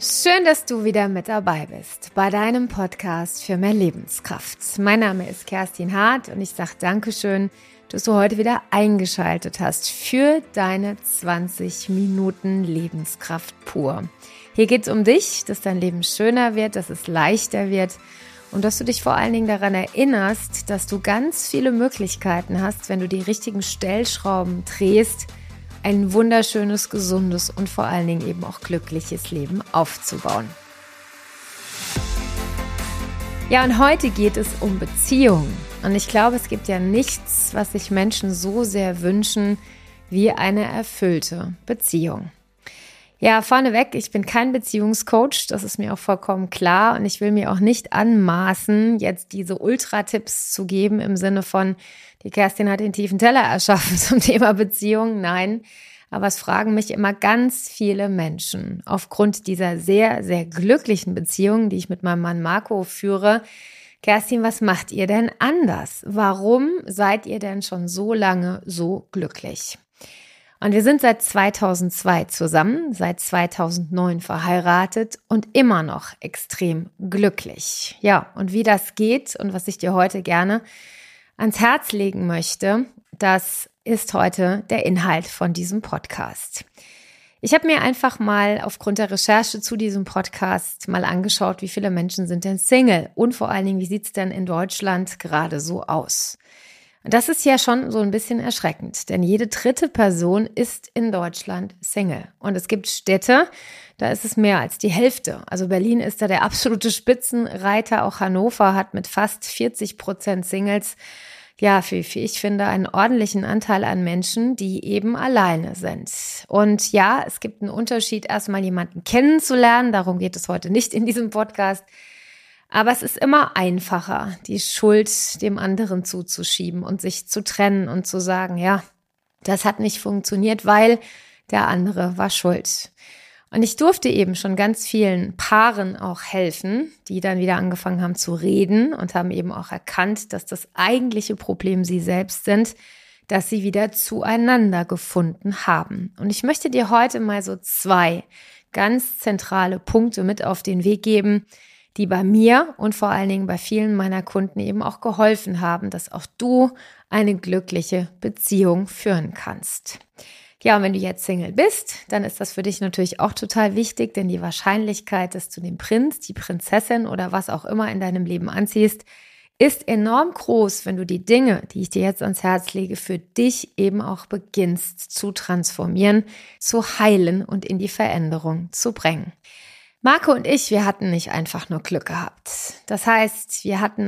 Schön, dass du wieder mit dabei bist bei deinem Podcast für mehr Lebenskraft. Mein Name ist Kerstin Hart und ich sage Dankeschön, dass du heute wieder eingeschaltet hast für deine 20 Minuten Lebenskraft pur. Hier geht es um dich, dass dein Leben schöner wird, dass es leichter wird und dass du dich vor allen Dingen daran erinnerst, dass du ganz viele Möglichkeiten hast, wenn du die richtigen Stellschrauben drehst, ein wunderschönes, gesundes und vor allen Dingen eben auch glückliches Leben aufzubauen. Ja, und heute geht es um Beziehungen. Und ich glaube, es gibt ja nichts, was sich Menschen so sehr wünschen, wie eine erfüllte Beziehung. Ja, vorneweg, ich bin kein Beziehungscoach, das ist mir auch vollkommen klar. Und ich will mir auch nicht anmaßen, jetzt diese Ultra-Tipps zu geben im Sinne von, die Kerstin hat den tiefen Teller erschaffen zum Thema Beziehung. Nein, aber es fragen mich immer ganz viele Menschen aufgrund dieser sehr, sehr glücklichen Beziehung, die ich mit meinem Mann Marco führe. Kerstin, was macht ihr denn anders? Warum seid ihr denn schon so lange so glücklich? Und wir sind seit 2002 zusammen, seit 2009 verheiratet und immer noch extrem glücklich. Ja, und wie das geht und was ich dir heute gerne ans Herz legen möchte, das ist heute der Inhalt von diesem Podcast. Ich habe mir einfach mal aufgrund der Recherche zu diesem Podcast mal angeschaut, wie viele Menschen sind denn Single und vor allen Dingen, wie sieht es denn in Deutschland gerade so aus? Und das ist ja schon so ein bisschen erschreckend, denn jede dritte Person ist in Deutschland Single. Und es gibt Städte, da ist es mehr als die Hälfte. Also Berlin ist da der absolute Spitzenreiter, auch Hannover hat mit fast 40% Singles, ja, wie ich finde, einen ordentlichen Anteil an Menschen, die eben alleine sind. Und ja, es gibt einen Unterschied, erstmal jemanden kennenzulernen, darum geht es heute nicht in diesem Podcast. Aber es ist immer einfacher, die Schuld dem anderen zuzuschieben und sich zu trennen und zu sagen, ja, das hat nicht funktioniert, weil der andere war schuld. Und ich durfte eben schon ganz vielen Paaren auch helfen, die dann wieder angefangen haben zu reden und haben eben auch erkannt, dass das eigentliche Problem sie selbst sind, dass sie wieder zueinander gefunden haben. Und ich möchte dir heute mal so 2 ganz zentrale Punkte mit auf den Weg geben, die bei mir und vor allen Dingen bei vielen meiner Kunden eben auch geholfen haben, dass auch du eine glückliche Beziehung führen kannst. Ja, und wenn du jetzt Single bist, dann ist das für dich natürlich auch total wichtig, denn die Wahrscheinlichkeit, dass du den Prinz, die Prinzessin oder was auch immer in deinem Leben anziehst, ist enorm groß, wenn du die Dinge, die ich dir jetzt ans Herz lege, für dich eben auch beginnst zu transformieren, zu heilen und in die Veränderung zu bringen. Marco und ich, wir hatten nicht einfach nur Glück gehabt. Das heißt, wir haben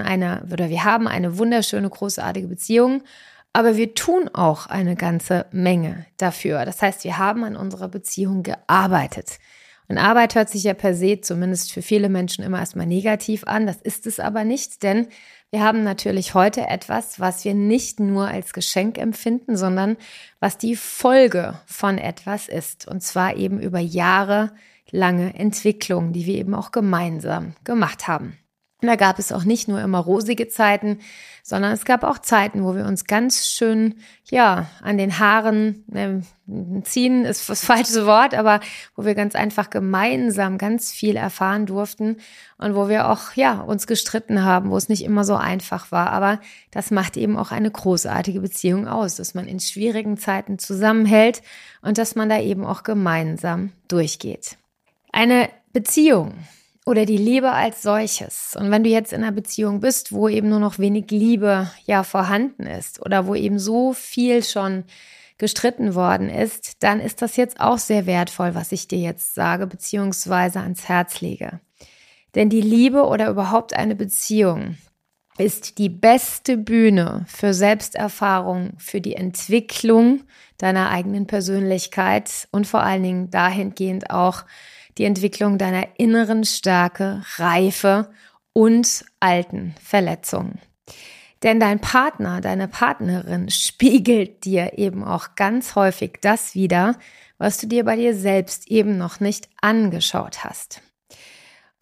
eine wunderschöne, großartige Beziehung, aber wir tun auch eine ganze Menge dafür. Das heißt, wir haben an unserer Beziehung gearbeitet. Und Arbeit hört sich ja per se, zumindest für viele Menschen, immer erstmal negativ an. Das ist es aber nicht, denn wir haben natürlich heute etwas, was wir nicht nur als Geschenk empfinden, sondern was die Folge von etwas ist. Und zwar eben über jahrelange Entwicklung, die wir eben auch gemeinsam gemacht haben. Und da gab es auch nicht nur immer rosige Zeiten, sondern es gab auch Zeiten, wo wir uns ganz schön, ja, an den Haaren ziehen, ist das falsche Wort, aber wo wir ganz einfach gemeinsam ganz viel erfahren durften und wo wir auch, ja, uns gestritten haben, wo es nicht immer so einfach war. Aber das macht eben auch eine großartige Beziehung aus, dass man in schwierigen Zeiten zusammenhält und dass man da eben auch gemeinsam durchgeht. Eine Beziehung oder die Liebe als solches. Und wenn du jetzt in einer Beziehung bist, wo eben nur noch wenig Liebe ja vorhanden ist oder wo eben so viel schon gestritten worden ist, dann ist das jetzt auch sehr wertvoll, was ich dir jetzt sage, beziehungsweise ans Herz lege. Denn die Liebe oder überhaupt eine Beziehung ist die beste Bühne für Selbsterfahrung, für die Entwicklung deiner eigenen Persönlichkeit und vor allen Dingen dahingehend auch die Entwicklung deiner inneren Stärke, Reife und alten Verletzungen. Denn dein Partner, deine Partnerin spiegelt dir eben auch ganz häufig das wider, was du dir bei dir selbst eben noch nicht angeschaut hast.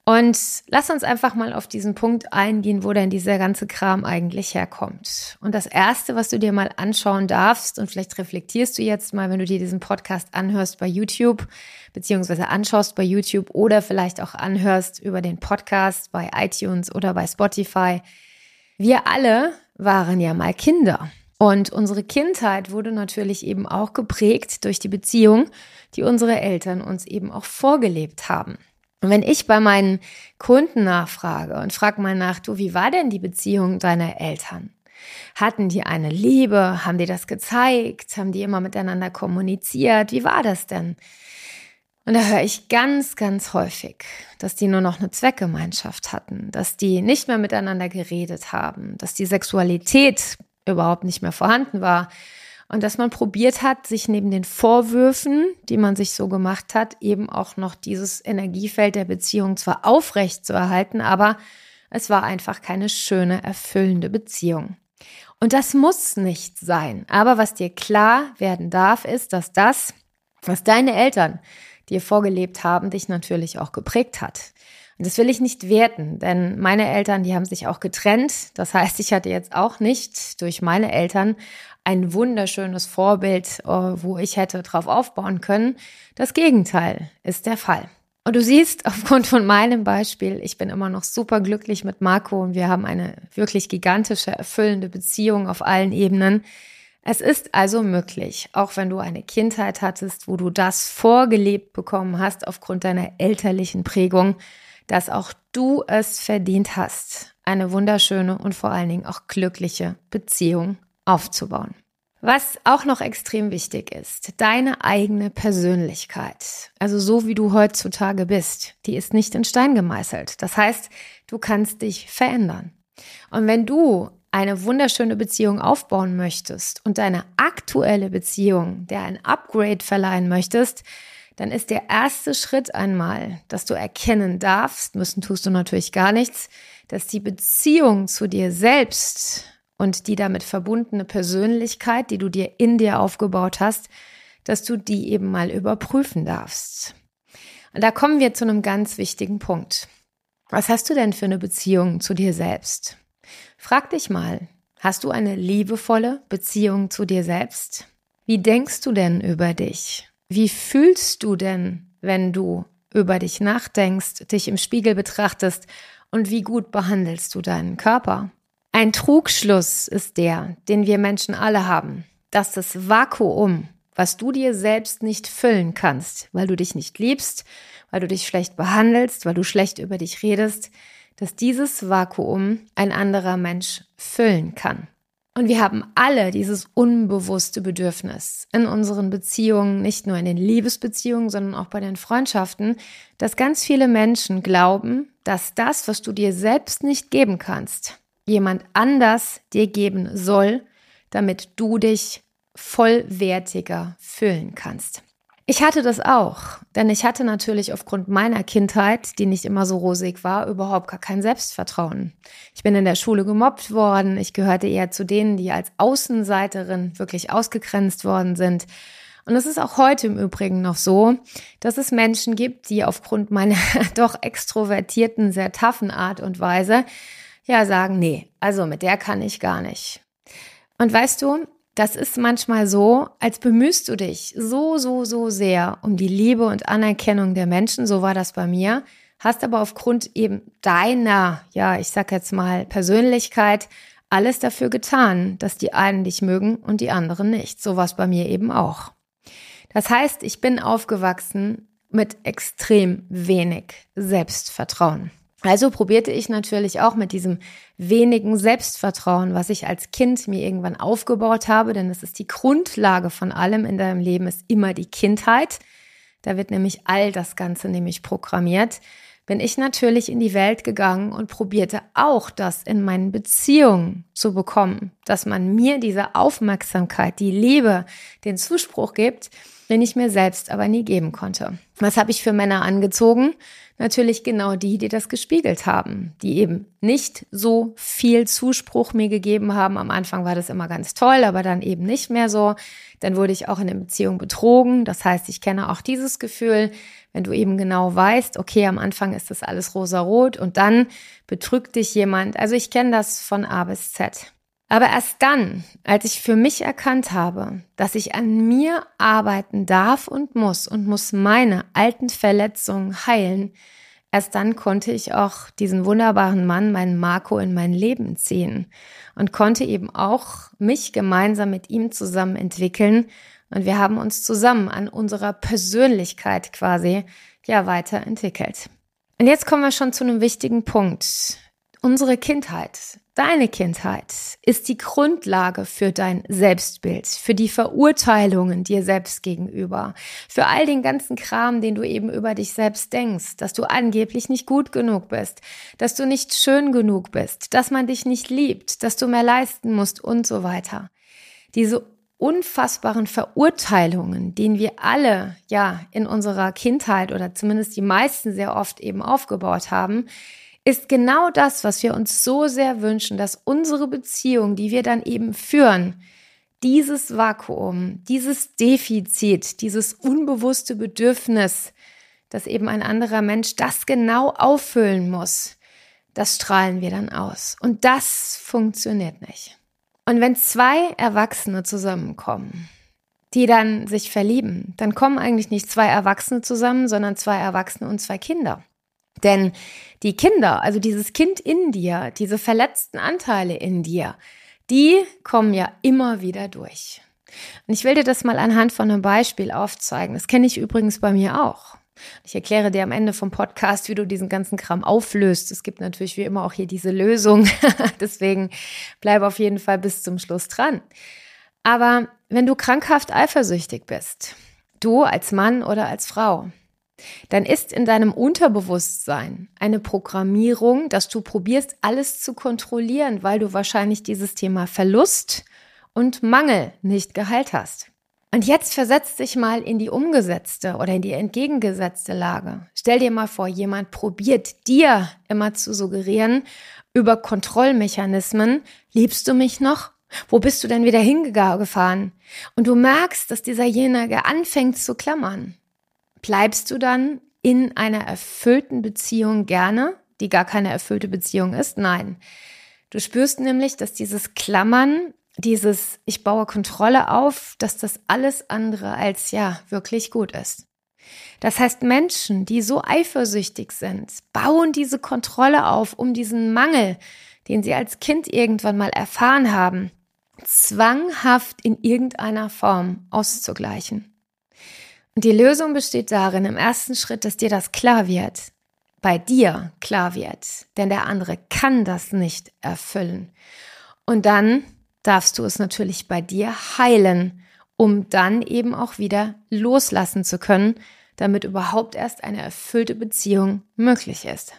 Und lass uns einfach mal auf diesen Punkt eingehen, wo denn dieser ganze Kram eigentlich herkommt. Und das Erste, was du dir mal anschauen darfst, und vielleicht reflektierst du jetzt mal, wenn du dir diesen Podcast anhörst bei YouTube, beziehungsweise anschaust bei YouTube oder vielleicht auch anhörst über den Podcast bei iTunes oder bei Spotify. Wir alle waren ja mal Kinder. Und unsere Kindheit wurde natürlich eben auch geprägt durch die Beziehung, die unsere Eltern uns eben auch vorgelebt haben. Und wenn ich bei meinen Kunden nachfrage und frage mal nach, du, wie war denn die Beziehung deiner Eltern? Hatten die eine Liebe? Haben die das gezeigt? Haben die immer miteinander kommuniziert? Wie war das denn? Und da höre ich ganz, ganz häufig, dass die nur noch eine Zweckgemeinschaft hatten, dass die nicht mehr miteinander geredet haben, dass die Sexualität überhaupt nicht mehr vorhanden war. Und dass man probiert hat, sich neben den Vorwürfen, die man sich so gemacht hat, eben auch noch dieses Energiefeld der Beziehung zwar aufrecht zu erhalten, aber es war einfach keine schöne, erfüllende Beziehung. Und das muss nicht sein. Aber was dir klar werden darf, ist, dass das, was deine Eltern dir vorgelebt haben, dich natürlich auch geprägt hat. Und das will ich nicht werten, denn meine Eltern, die haben sich auch getrennt. Das heißt, ich hatte jetzt auch nicht durch meine Eltern ein wunderschönes Vorbild, wo ich hätte drauf aufbauen können. Das Gegenteil ist der Fall. Und du siehst, aufgrund von meinem Beispiel, ich bin immer noch super glücklich mit Marco und wir haben eine wirklich gigantische, erfüllende Beziehung auf allen Ebenen. Es ist also möglich, auch wenn du eine Kindheit hattest, wo du das vorgelebt bekommen hast aufgrund deiner elterlichen Prägung, dass auch du es verdient hast, eine wunderschöne und vor allen Dingen auch glückliche Beziehung aufzubauen. Was auch noch extrem wichtig ist, deine eigene Persönlichkeit, also so wie du heutzutage bist, die ist nicht in Stein gemeißelt. Das heißt, du kannst dich verändern. Und wenn du eine wunderschöne Beziehung aufbauen möchtest und deine aktuelle Beziehung, der ein Upgrade verleihen möchtest, dann ist der erste Schritt einmal, dass du erkennen darfst, müssen tust du natürlich gar nichts, dass die Beziehung zu dir selbst und die damit verbundene Persönlichkeit, die du dir in dir aufgebaut hast, dass du die eben mal überprüfen darfst. Und da kommen wir zu einem ganz wichtigen Punkt. Was hast du denn für eine Beziehung zu dir selbst? Frag dich mal, hast du eine liebevolle Beziehung zu dir selbst? Wie denkst du denn über dich? Wie fühlst du denn, wenn du über dich nachdenkst, dich im Spiegel betrachtest und wie gut behandelst du deinen Körper? Ein Trugschluss ist der, den wir Menschen alle haben, dass das Vakuum, was du dir selbst nicht füllen kannst, weil du dich nicht liebst, weil du dich schlecht behandelst, weil du schlecht über dich redest, dass dieses Vakuum ein anderer Mensch füllen kann. Und wir haben alle dieses unbewusste Bedürfnis in unseren Beziehungen, nicht nur in den Liebesbeziehungen, sondern auch bei den Freundschaften, dass ganz viele Menschen glauben, dass das, was du dir selbst nicht geben kannst, jemand anders dir geben soll, damit du dich vollwertiger fühlen kannst. Ich hatte das auch, denn ich hatte natürlich aufgrund meiner Kindheit, die nicht immer so rosig war, überhaupt gar kein Selbstvertrauen. Ich bin in der Schule gemobbt worden, ich gehörte eher zu denen, die als Außenseiterin wirklich ausgegrenzt worden sind. Und es ist auch heute im Übrigen noch so, dass es Menschen gibt, die aufgrund meiner doch extrovertierten, sehr taffen Art und Weise ja sagen, nee, also mit der kann ich gar nicht. Und weißt du, das ist manchmal so, als bemühst du dich so sehr um die Liebe und Anerkennung der Menschen, so war das bei mir, hast aber aufgrund eben deiner, ja, ich sag jetzt mal Persönlichkeit, alles dafür getan, dass die einen dich mögen und die anderen nicht. So war es bei mir eben auch. Das heißt, ich bin aufgewachsen mit extrem wenig Selbstvertrauen. Also probierte ich natürlich auch mit diesem wenigen Selbstvertrauen, was ich als Kind mir irgendwann aufgebaut habe, denn es ist die Grundlage von allem in deinem Leben, ist immer die Kindheit. Da wird nämlich all das Ganze nämlich programmiert. Bin ich natürlich in die Welt gegangen und probierte auch das in meinen Beziehungen zu bekommen, dass man mir diese Aufmerksamkeit, die Liebe, den Zuspruch gibt, den ich mir selbst aber nie geben konnte. Was habe ich für Männer angezogen? Natürlich genau die das gespiegelt haben, die eben nicht so viel Zuspruch mir gegeben haben. Am Anfang war das immer ganz toll, aber dann eben nicht mehr so. Dann wurde ich auch in der Beziehung betrogen. Das heißt, ich kenne auch dieses Gefühl, wenn du eben genau weißt, okay, am Anfang ist das alles rosarot und dann betrügt dich jemand. Also ich kenne das von A bis Z. Aber erst dann, als ich für mich erkannt habe, dass ich an mir arbeiten darf und muss meine alten Verletzungen heilen, erst dann konnte ich auch diesen wunderbaren Mann, meinen Marco, in mein Leben ziehen und konnte eben auch mich gemeinsam mit ihm zusammen entwickeln. Und wir haben uns zusammen an unserer Persönlichkeit quasi weiterentwickelt. Und jetzt kommen wir schon zu einem wichtigen Punkt. Unsere Kindheit, deine Kindheit, ist die Grundlage für dein Selbstbild, für die Verurteilungen dir selbst gegenüber, für all den ganzen Kram, den du eben über dich selbst denkst, dass du angeblich nicht gut genug bist, dass du nicht schön genug bist, dass man dich nicht liebt, dass du mehr leisten musst und so weiter. Diese unfassbaren Verurteilungen, denen wir alle in unserer Kindheit oder zumindest die meisten sehr oft eben aufgebaut haben, ist genau das, was wir uns so sehr wünschen, dass unsere Beziehung, die wir dann eben führen, dieses Vakuum, dieses Defizit, dieses unbewusste Bedürfnis, dass eben ein anderer Mensch das genau auffüllen muss, das strahlen wir dann aus. Und das funktioniert nicht. Und wenn zwei Erwachsene zusammenkommen, die dann sich verlieben, dann kommen eigentlich nicht zwei Erwachsene zusammen, sondern zwei Erwachsene und zwei Kinder. Denn die Kinder, also dieses Kind in dir, diese verletzten Anteile in dir, die kommen ja immer wieder durch. Und ich will dir das mal anhand von einem Beispiel aufzeigen. Das kenne ich übrigens bei mir auch. Ich erkläre dir am Ende vom Podcast, wie du diesen ganzen Kram auflöst. Es gibt natürlich wie immer auch hier diese Lösung. Deswegen bleib auf jeden Fall bis zum Schluss dran. Aber wenn du krankhaft eifersüchtig bist, du als Mann oder als Frau, dann ist in deinem Unterbewusstsein eine Programmierung, dass du probierst, alles zu kontrollieren, weil du wahrscheinlich dieses Thema Verlust und Mangel nicht geheilt hast. Und jetzt versetz dich mal in die umgesetzte oder in die entgegengesetzte Lage. Stell dir mal vor, jemand probiert dir immer zu suggerieren über Kontrollmechanismen, liebst du mich noch? Wo bist du denn wieder hingefahren? Und du merkst, dass dieserjenige anfängt zu klammern. Bleibst du dann in einer erfüllten Beziehung gerne, die gar keine erfüllte Beziehung ist? Nein. Du spürst nämlich, dass dieses Klammern, dieses ich baue Kontrolle auf, dass das alles andere als wirklich gut ist. Das heißt, Menschen, die so eifersüchtig sind, bauen diese Kontrolle auf, um diesen Mangel, den sie als Kind irgendwann mal erfahren haben, zwanghaft in irgendeiner Form auszugleichen. Und die Lösung besteht darin, im ersten Schritt, dass dir das klar wird, bei dir klar wird, denn der andere kann das nicht erfüllen. Und dann darfst du es natürlich bei dir heilen, um dann eben auch wieder loslassen zu können, damit überhaupt erst eine erfüllte Beziehung möglich ist.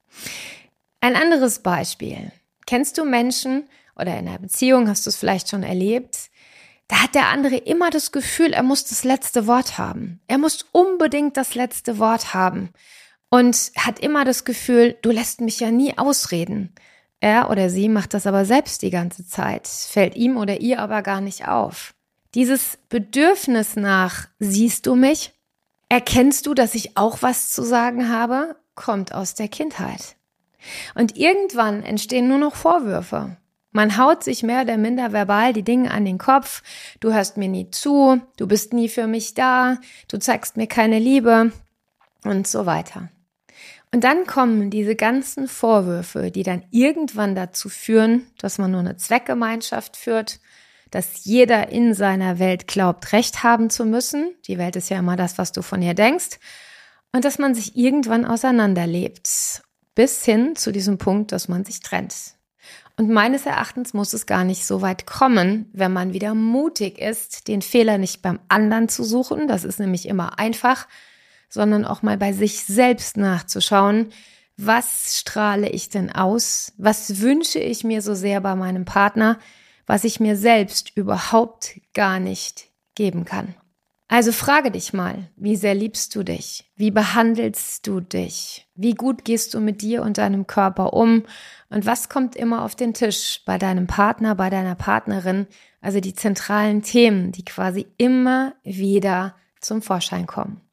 Ein anderes Beispiel. Kennst du Menschen oder in einer Beziehung hast du es vielleicht schon erlebt, da hat der andere immer das Gefühl, er muss das letzte Wort haben. Er muss unbedingt das letzte Wort haben und hat immer das Gefühl, du lässt mich ja nie ausreden. Er oder sie macht das aber selbst die ganze Zeit, fällt ihm oder ihr aber gar nicht auf. Dieses Bedürfnis nach, siehst du mich? Erkennst du, dass ich auch was zu sagen habe? Kommt aus der Kindheit. Und irgendwann entstehen nur noch Vorwürfe. Man haut sich mehr oder minder verbal die Dinge an den Kopf. Du hörst mir nie zu, du bist nie für mich da, du zeigst mir keine Liebe und so weiter. Und dann kommen diese ganzen Vorwürfe, die dann irgendwann dazu führen, dass man nur eine Zweckgemeinschaft führt, dass jeder in seiner Welt glaubt, Recht haben zu müssen. Die Welt ist ja immer das, was du von ihr denkst. Und dass man sich irgendwann auseinanderlebt, bis hin zu diesem Punkt, dass man sich trennt. Und meines Erachtens muss es gar nicht so weit kommen, wenn man wieder mutig ist, den Fehler nicht beim anderen zu suchen, das ist nämlich immer einfach, sondern auch mal bei sich selbst nachzuschauen, was strahle ich denn aus, was wünsche ich mir so sehr bei meinem Partner, was ich mir selbst überhaupt gar nicht geben kann. Also frage dich mal, wie sehr liebst du dich? Wie behandelst du dich? Wie gut gehst du mit dir und deinem Körper um? Und was kommt immer auf den Tisch bei deinem Partner, bei deiner Partnerin? Also die zentralen Themen, die quasi immer wieder zum Vorschein kommen.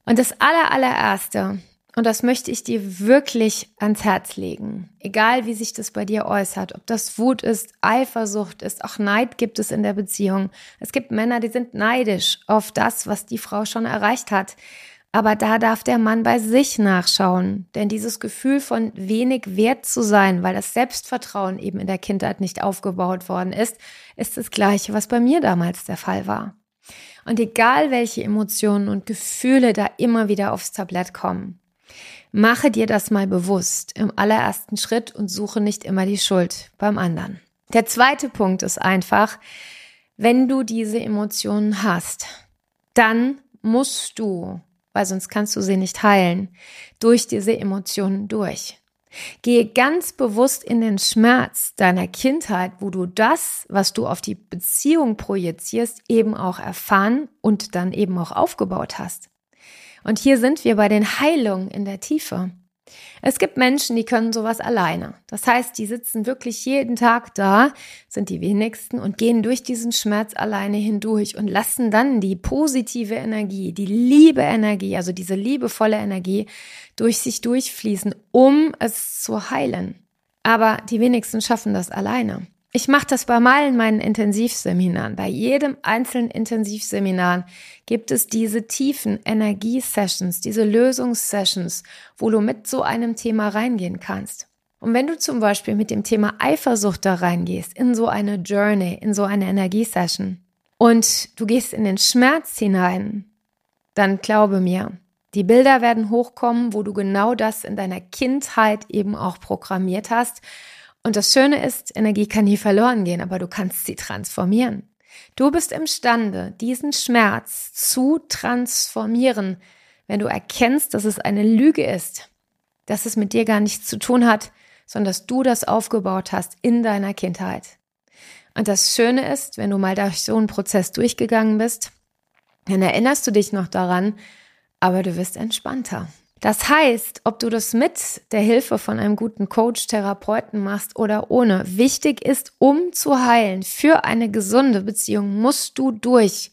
Und das allererste, und das möchte ich dir wirklich ans Herz legen, egal wie sich das bei dir äußert, ob das Wut ist, Eifersucht ist, auch Neid gibt es in der Beziehung. Es gibt Männer, die sind neidisch auf das, was die Frau schon erreicht hat. Aber da darf der Mann bei sich nachschauen, denn dieses Gefühl von wenig wert zu sein, weil das Selbstvertrauen eben in der Kindheit nicht aufgebaut worden ist das Gleiche, was bei mir damals der Fall war. Und egal, welche Emotionen und Gefühle da immer wieder aufs Tablett kommen, mache dir das mal bewusst im allerersten Schritt und suche nicht immer die Schuld beim anderen. Der zweite Punkt ist einfach, wenn du diese Emotionen hast, dann musst du, weil sonst kannst du sie nicht heilen, durch diese Emotionen durch. Gehe ganz bewusst in den Schmerz deiner Kindheit, wo du das, was du auf die Beziehung projizierst, eben auch erfahren und dann eben auch aufgebaut hast. Und hier sind wir bei den Heilungen in der Tiefe. Es gibt Menschen, die können sowas alleine. Das heißt, die sitzen wirklich jeden Tag da, sind die wenigsten, und gehen durch diesen Schmerz alleine hindurch und lassen dann die positive Energie, die Liebe-Energie, also diese liebevolle Energie durch sich durchfließen, um es zu heilen. Aber die wenigsten schaffen das alleine. Ich mache das bei allen meinen Intensivseminaren. Bei jedem einzelnen Intensivseminar gibt es diese tiefen Energiesessions, diese Lösungssessions, wo du mit so einem Thema reingehen kannst. Und wenn du zum Beispiel mit dem Thema Eifersucht da reingehst, in so eine Journey, in so eine Energiesession, und du gehst in den Schmerz hinein, dann glaube mir, die Bilder werden hochkommen, wo du genau das in deiner Kindheit eben auch programmiert hast. Und das Schöne ist, Energie kann nie verloren gehen, aber du kannst sie transformieren. Du bist imstande, diesen Schmerz zu transformieren, wenn du erkennst, dass es eine Lüge ist, dass es mit dir gar nichts zu tun hat, sondern dass du das aufgebaut hast in deiner Kindheit. Und das Schöne ist, wenn du mal durch so einen Prozess durchgegangen bist, dann erinnerst du dich noch daran, aber du wirst entspannter. Das heißt, ob du das mit der Hilfe von einem guten Coach, Therapeuten machst oder ohne, wichtig ist, um zu heilen, für eine gesunde Beziehung musst du durch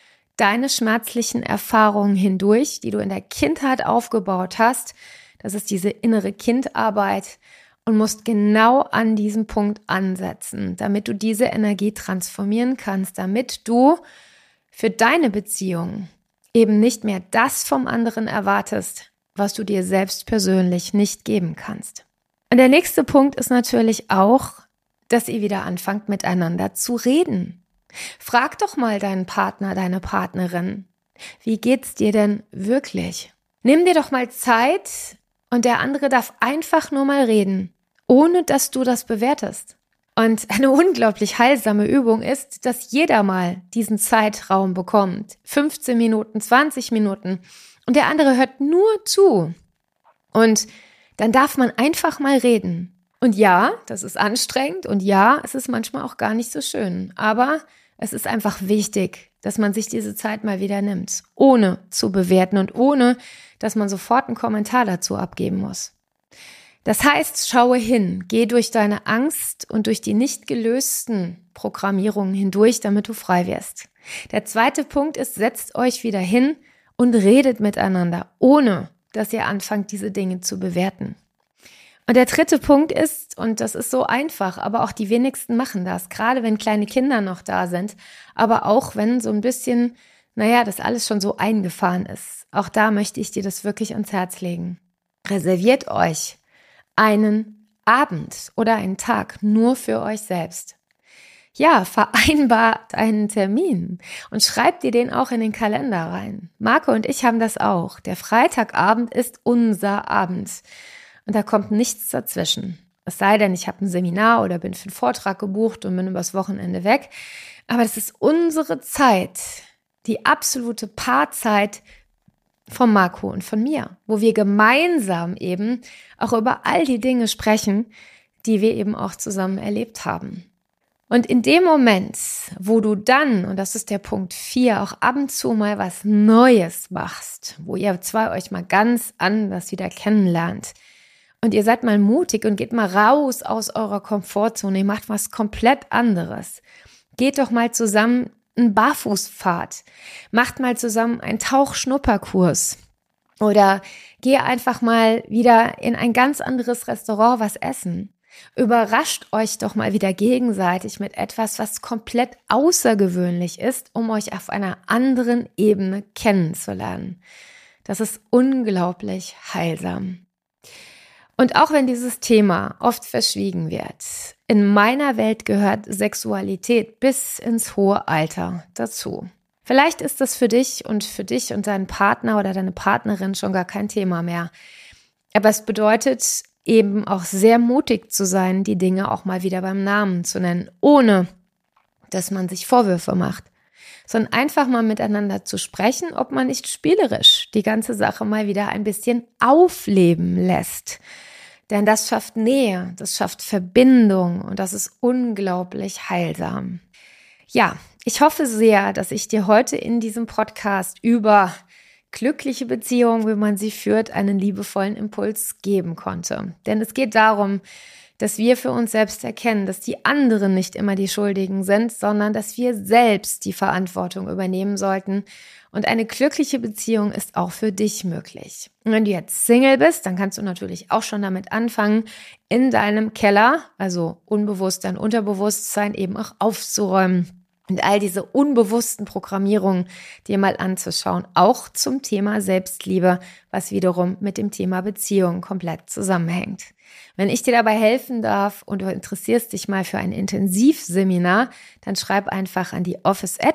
deine schmerzlichen Erfahrungen hindurch, die du in der Kindheit aufgebaut hast. Das ist diese innere Kindarbeit, und musst genau an diesem Punkt ansetzen, damit du diese Energie transformieren kannst, damit du für deine Beziehung eben nicht mehr das vom anderen erwartest, was du dir selbst persönlich nicht geben kannst. Und der nächste Punkt ist natürlich auch, dass ihr wieder anfangt, miteinander zu reden. Frag doch mal deinen Partner, deine Partnerin, wie geht's dir denn wirklich? Nimm dir doch mal Zeit und der andere darf einfach nur mal reden, ohne dass du das bewertest. Und eine unglaublich heilsame Übung ist, dass jeder mal diesen Zeitraum bekommt. 15 Minuten, 20 Minuten. Und der andere hört nur zu. Und dann darf man einfach mal reden. Und ja, das ist anstrengend. Und ja, es ist manchmal auch gar nicht so schön. Aber es ist einfach wichtig, dass man sich diese Zeit mal wieder nimmt. Ohne zu bewerten und ohne, dass man sofort einen Kommentar dazu abgeben muss. Das heißt, schaue hin, geh durch deine Angst und durch die nicht gelösten Programmierungen hindurch, damit du frei wirst. Der zweite Punkt ist, setzt euch wieder hin und redet miteinander, ohne dass ihr anfangt, diese Dinge zu bewerten. Und der dritte Punkt ist, und das ist so einfach, aber auch die wenigsten machen das, gerade wenn kleine Kinder noch da sind, aber auch wenn so ein bisschen, das alles schon so eingefahren ist. Auch da möchte ich dir das wirklich ans Herz legen. Reserviert euch einen Abend oder einen Tag nur für euch selbst. Ja, vereinbart einen Termin und schreibt dir den auch in den Kalender rein. Marco und ich haben das auch. Der Freitagabend ist unser Abend und da kommt nichts dazwischen. Es sei denn, ich habe ein Seminar oder bin für einen Vortrag gebucht und bin übers Wochenende weg. Aber das ist unsere Zeit, die absolute Paarzeit von Marco und von mir, wo wir gemeinsam eben auch über all die Dinge sprechen, die wir eben auch zusammen erlebt haben. Und in dem Moment, wo du dann, und das ist der Punkt 4, auch ab und zu mal was Neues machst, wo ihr zwei euch mal ganz anders wieder kennenlernt und ihr seid mal mutig und geht mal raus aus eurer Komfortzone, ihr macht was komplett anderes. Geht doch mal zusammen einen Barfußpfad, macht mal zusammen einen Tauchschnupperkurs Oder geh einfach mal wieder in ein ganz anderes Restaurant was essen. Überrascht euch doch mal wieder gegenseitig mit etwas, was komplett außergewöhnlich ist, um euch auf einer anderen Ebene kennenzulernen. Das ist unglaublich heilsam. Und auch wenn dieses Thema oft verschwiegen wird, in meiner Welt gehört Sexualität bis ins hohe Alter dazu. Vielleicht ist das für dich und deinen Partner oder deine Partnerin schon gar kein Thema mehr. Aber es bedeutet eben auch sehr mutig zu sein, die Dinge auch mal wieder beim Namen zu nennen, ohne dass man sich Vorwürfe macht, sondern einfach mal miteinander zu sprechen, ob man nicht spielerisch die ganze Sache mal wieder ein bisschen aufleben lässt. Denn das schafft Nähe, das schafft Verbindung und das ist unglaublich heilsam. Ja, ich hoffe sehr, dass ich dir heute in diesem Podcast über glückliche Beziehungen, wie man sie führt, einen liebevollen Impuls geben konnte. Denn es geht darum, dass wir für uns selbst erkennen, dass die anderen nicht immer die Schuldigen sind, sondern dass wir selbst die Verantwortung übernehmen sollten. Und eine glückliche Beziehung ist auch für dich möglich. Und wenn du jetzt Single bist, dann kannst du natürlich auch schon damit anfangen, in deinem Keller, also unbewusst dein Unterbewusstsein eben auch aufzuräumen. Und all diese unbewussten Programmierungen dir mal anzuschauen, auch zum Thema Selbstliebe, was wiederum mit dem Thema Beziehung komplett zusammenhängt. Wenn ich dir dabei helfen darf und du interessierst dich mal für ein Intensivseminar, dann schreib einfach an die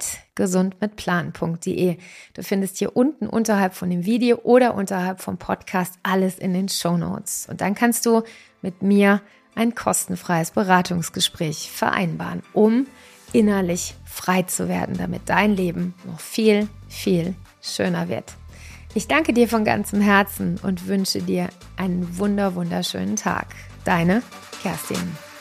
office@gesundmitplan.de. Du findest hier unten unterhalb von dem Video oder unterhalb vom Podcast alles in den Shownotes. Und dann kannst du mit mir ein kostenfreies Beratungsgespräch vereinbaren, um innerlich frei zu werden, damit dein Leben noch viel, viel schöner wird. Ich danke dir von ganzem Herzen und wünsche dir einen wunderschönen Tag. Deine Kerstin.